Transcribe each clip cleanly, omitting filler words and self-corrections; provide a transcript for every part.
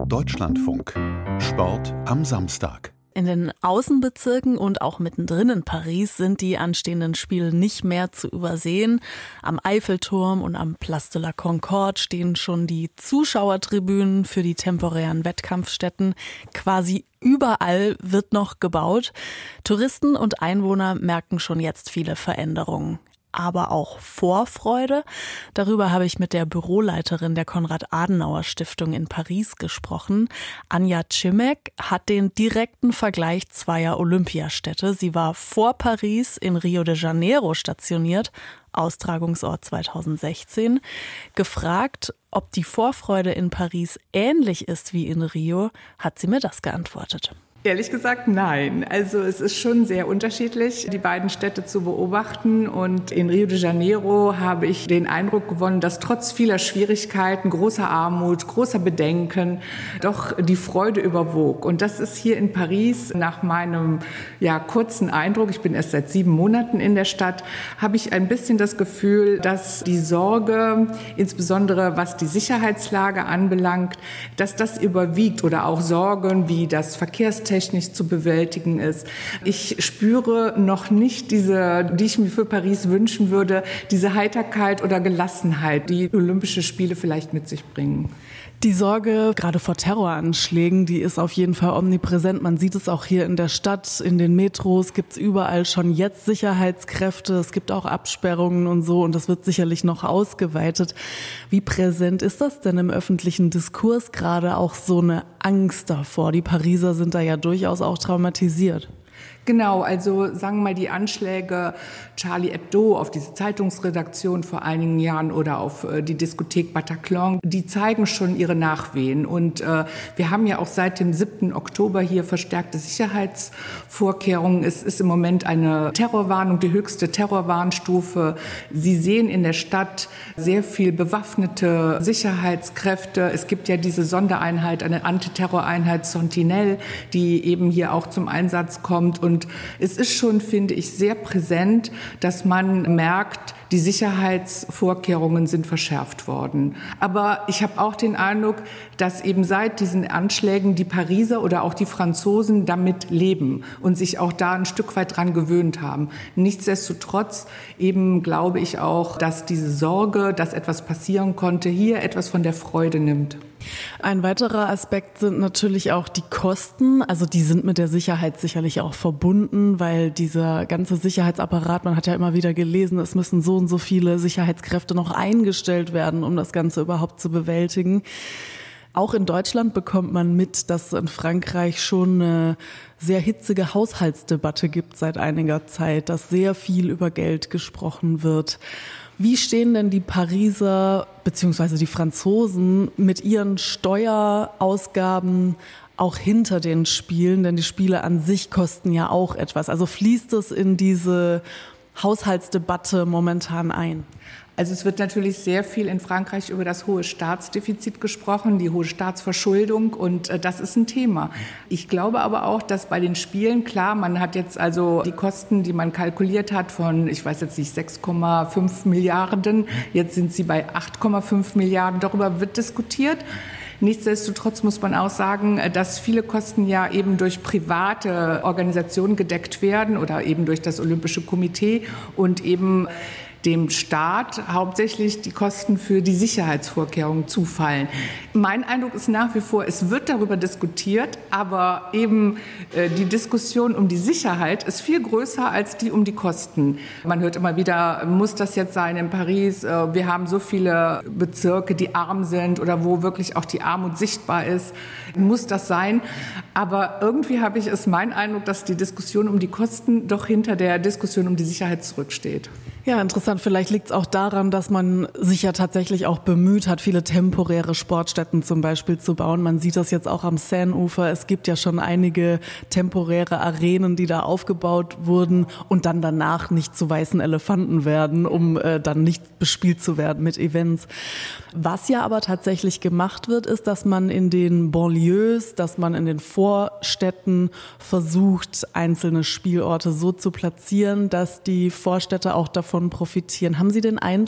Deutschlandfunk. Sport am Samstag. In den Außenbezirken und auch mittendrin in Paris sind die anstehenden Spiele nicht mehr zu übersehen. Am Eiffelturm und am Place de la Concorde stehen schon die Zuschauertribünen für die temporären Wettkampfstätten. Quasi überall wird noch gebaut. Touristen und Einwohner merken schon jetzt viele Veränderungen. Aber auch Vorfreude. Darüber habe ich mit der Büroleiterin der Konrad-Adenauer-Stiftung in Paris gesprochen. Anja Cimek hat den direkten Vergleich zweier Olympiastädte. Sie war vor Paris in Rio de Janeiro stationiert, Austragungsort 2016. Gefragt, ob die Vorfreude in Paris ähnlich ist wie in Rio, hat sie mir das geantwortet. Ehrlich gesagt, nein. Also es ist schon sehr unterschiedlich, die beiden Städte zu beobachten. Und in Rio de Janeiro habe ich den Eindruck gewonnen, dass trotz vieler Schwierigkeiten, großer Armut, großer Bedenken, doch die Freude überwog. Und das ist hier in Paris nach meinem kurzen Eindruck, ich bin erst seit 7 Monaten in der Stadt, habe ich ein bisschen das Gefühl, dass die Sorge, insbesondere was die Sicherheitslage anbelangt, dass das überwiegt oder auch Sorgen wie das Verkehrstechnik zu bewältigen ist. Ich spüre noch nicht diese, die ich mir für Paris wünschen würde, diese Heiterkeit oder Gelassenheit, die Olympische Spiele vielleicht mit sich bringen. Die Sorge, gerade vor Terroranschlägen, die ist auf jeden Fall omnipräsent. Man sieht es auch hier in der Stadt, in den Metros gibt es überall schon jetzt Sicherheitskräfte. Es gibt auch Absperrungen und so und das wird sicherlich noch ausgeweitet. Wie präsent ist das denn im öffentlichen Diskurs gerade auch so eine Angst davor? Die Pariser sind da ja durchaus auch traumatisiert. Genau, also sagen wir mal die Anschläge Charlie Hebdo auf diese Zeitungsredaktion vor einigen Jahren oder auf die Diskothek Bataclan, die zeigen schon ihre Nachwehen. Und wir haben ja auch seit dem 7. Oktober hier verstärkte Sicherheitsvorkehrungen. Es ist im Moment eine Terrorwarnung, die höchste Terrorwarnstufe. Sie sehen in der Stadt sehr viel bewaffnete Sicherheitskräfte. Es gibt ja diese Sondereinheit, eine Antiterroreinheit Sentinelle, die eben hier auch zum Einsatz kommt. Und es ist schon, finde ich, sehr präsent, dass man merkt, die Sicherheitsvorkehrungen sind verschärft worden. Aber ich habe auch den Eindruck, dass eben seit diesen Anschlägen die Pariser oder auch die Franzosen damit leben und sich auch da ein Stück weit dran gewöhnt haben. Nichtsdestotrotz eben glaube ich auch, dass diese Sorge, dass etwas passieren konnte, hier etwas von der Freude nimmt. Ein weiterer Aspekt sind natürlich auch die Kosten. Also die sind mit der Sicherheit sicherlich auch verbunden, weil dieser ganze Sicherheitsapparat, man hat ja immer wieder gelesen, es müssen so und so viele Sicherheitskräfte noch eingestellt werden, um das Ganze überhaupt zu bewältigen. Auch in Deutschland bekommt man mit, dass es in Frankreich schon eine sehr hitzige Haushaltsdebatte gibt seit einiger Zeit, dass sehr viel über Geld gesprochen wird. Wie stehen denn die Pariser bzw. die Franzosen mit ihren Steuerausgaben auch hinter den Spielen? Denn die Spiele an sich kosten ja auch etwas. Also fließt es in diese Haushaltsdebatte momentan ein? Also es wird natürlich sehr viel in Frankreich über das hohe Staatsdefizit gesprochen, die hohe Staatsverschuldung und das ist ein Thema. Ich glaube aber auch, dass bei den Spielen, klar, man hat jetzt also die Kosten, die man kalkuliert hat von, ich weiß jetzt nicht, 6,5 Milliarden, jetzt sind sie bei 8,5 Milliarden, darüber wird diskutiert. Nichtsdestotrotz muss man auch sagen, dass viele Kosten ja eben durch private Organisationen gedeckt werden oder eben durch das Olympische Komitee und eben dem Staat hauptsächlich die Kosten für die Sicherheitsvorkehrungen zufallen. Mein Eindruck ist nach wie vor, es wird darüber diskutiert, aber eben die Diskussion um die Sicherheit ist viel größer als die um die Kosten. Man hört immer wieder, muss das jetzt sein in Paris? Wir haben so viele Bezirke, die arm sind oder wo wirklich auch die Armut sichtbar ist. Muss das sein? Aber irgendwie habe ich mein Eindruck, dass die Diskussion um die Kosten doch hinter der Diskussion um die Sicherheit zurücksteht. Ja, interessant. Vielleicht liegt es auch daran, dass man sich ja tatsächlich auch bemüht hat, viele temporäre Sportstätten zum Beispiel zu bauen. Man sieht das jetzt auch am Seineufer. Es gibt ja schon einige temporäre Arenen, die da aufgebaut wurden und dann danach nicht zu weißen Elefanten werden, um dann nicht bespielt zu werden mit Events. Was ja aber tatsächlich gemacht wird, ist, dass man in den Banlieues, dass man in den Vorstädten versucht, einzelne Spielorte so zu platzieren, dass die Vorstädte auch davon profitieren. Haben Sie den Eindruck,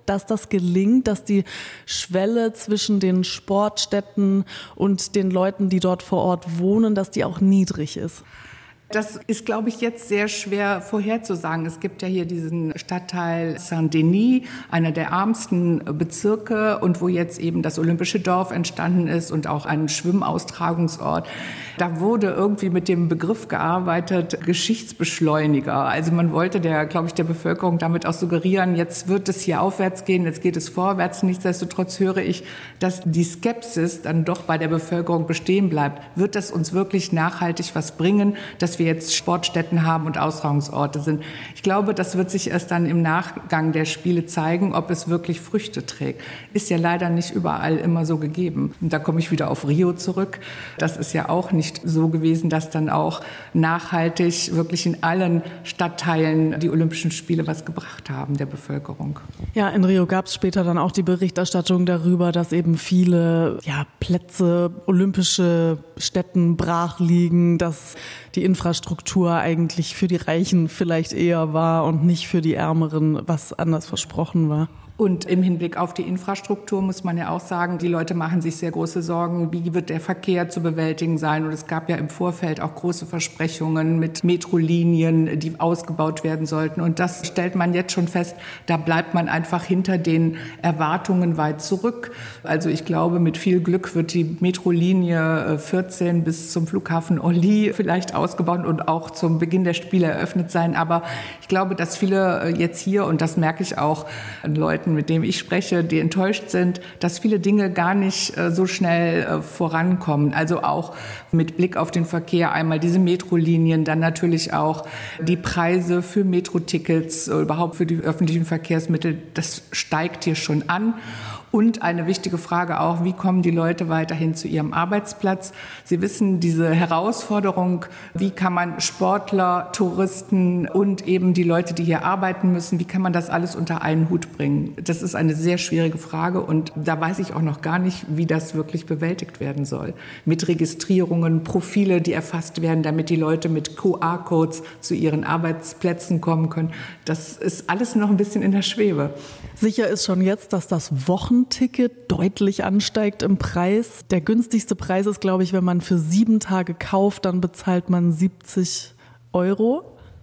dass das gelingt, dass die Schwelle zwischen den Sportstätten und den Leuten, die dort vor Ort wohnen, dass die auch niedrig ist? Das ist, glaube ich, jetzt sehr schwer vorherzusagen. Es gibt ja hier diesen Stadtteil Saint-Denis, einer der ärmsten Bezirke und wo jetzt eben das Olympische Dorf entstanden ist und auch ein Schwimmaustragungsort. Da wurde irgendwie mit dem Begriff gearbeitet, Geschichtsbeschleuniger. Also man wollte der Bevölkerung damit auch suggerieren, jetzt wird es hier aufwärts gehen, jetzt geht es vorwärts. Nichtsdestotrotz höre ich, dass die Skepsis dann doch bei der Bevölkerung bestehen bleibt. Wird das uns wirklich nachhaltig was bringen, dass wir jetzt Sportstätten haben und Austragungsorte sind? Ich glaube, das wird sich erst dann im Nachgang der Spiele zeigen, ob es wirklich Früchte trägt. Ist ja leider nicht überall immer so gegeben. Und da komme ich wieder auf Rio zurück. Das ist ja auch nicht so gewesen, dass dann auch nachhaltig wirklich in allen Stadtteilen die Olympischen Spiele was gebracht haben der Bevölkerung. Ja, in Rio gab es später dann auch die Berichterstattung darüber, dass eben viele Plätze, olympische Stätten brach liegen, dass die Infrastruktur eigentlich für die Reichen vielleicht eher war und nicht für die Ärmeren, was anders versprochen war. Und im Hinblick auf die Infrastruktur muss man ja auch sagen, die Leute machen sich sehr große Sorgen, wie wird der Verkehr zu bewältigen sein. Und es gab ja im Vorfeld auch große Versprechungen mit Metrolinien, die ausgebaut werden sollten. Und das stellt man jetzt schon fest, da bleibt man einfach hinter den Erwartungen weit zurück. Also ich glaube, mit viel Glück wird die Metrolinie 14 bis zum Flughafen Orly vielleicht ausgebaut und auch zum Beginn der Spiele eröffnet sein. Aber ich glaube, dass viele jetzt hier, und das merke ich auch an Leuten, mit denen ich spreche, die enttäuscht sind, dass viele Dinge gar nicht so schnell vorankommen. Also auch mit Blick auf den Verkehr, einmal diese Metrolinien, dann natürlich auch die Preise für Metrotickets, überhaupt für die öffentlichen Verkehrsmittel, das steigt hier schon an. Und eine wichtige Frage auch, wie kommen die Leute weiterhin zu ihrem Arbeitsplatz? Sie wissen, diese Herausforderung, wie kann man Sportler, Touristen und eben die Leute, die hier arbeiten müssen, wie kann man das alles unter einen Hut bringen? Das ist eine sehr schwierige Frage und da weiß ich auch noch gar nicht, wie das wirklich bewältigt werden soll. Mit Registrierungen, Profile, die erfasst werden, damit die Leute mit QR-Codes zu ihren Arbeitsplätzen kommen können. Das ist alles noch ein bisschen in der Schwebe. Sicher ist schon jetzt, dass das Wochenticket deutlich ansteigt im Preis. Der günstigste Preis ist, glaube ich, wenn man für 7 Tage kauft, dann bezahlt man 70 €.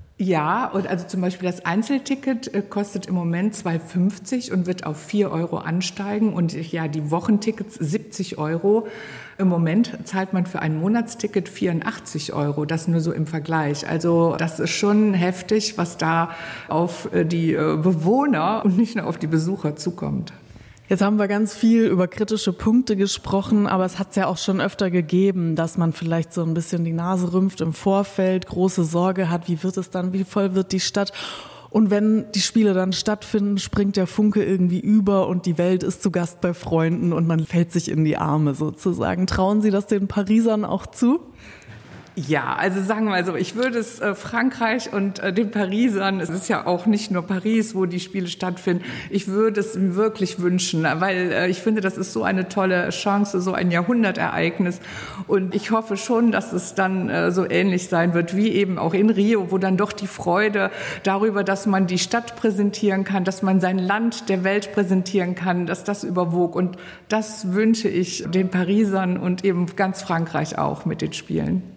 Ja, und also zum Beispiel das Einzelticket kostet im Moment 2,50 und wird auf 4 € ansteigen. Und ja, die Wochentickets 70 €. Im Moment zahlt man für ein Monatsticket 84 €. Das nur so im Vergleich. Also das ist schon heftig, was da auf die Bewohner und nicht nur auf die Besucher zukommt. Jetzt haben wir ganz viel über kritische Punkte gesprochen, aber es hat es ja auch schon öfter gegeben, dass man vielleicht so ein bisschen die Nase rümpft im Vorfeld, große Sorge hat, wie wird es dann, wie voll wird die Stadt? Und wenn die Spiele dann stattfinden, springt der Funke irgendwie über und die Welt ist zu Gast bei Freunden und man fällt sich in die Arme sozusagen. Trauen Sie das den Parisern auch zu? Ja, also sagen wir mal so, ich würde es Frankreich und den Parisern, es ist ja auch nicht nur Paris, wo die Spiele stattfinden, ich würde es mir wirklich wünschen, weil ich finde, das ist so eine tolle Chance, so ein Jahrhundertereignis und ich hoffe schon, dass es dann so ähnlich sein wird wie eben auch in Rio, wo dann doch die Freude darüber, dass man die Stadt präsentieren kann, dass man sein Land der Welt präsentieren kann, dass das überwog und das wünsche ich den Parisern und eben ganz Frankreich auch mit den Spielen.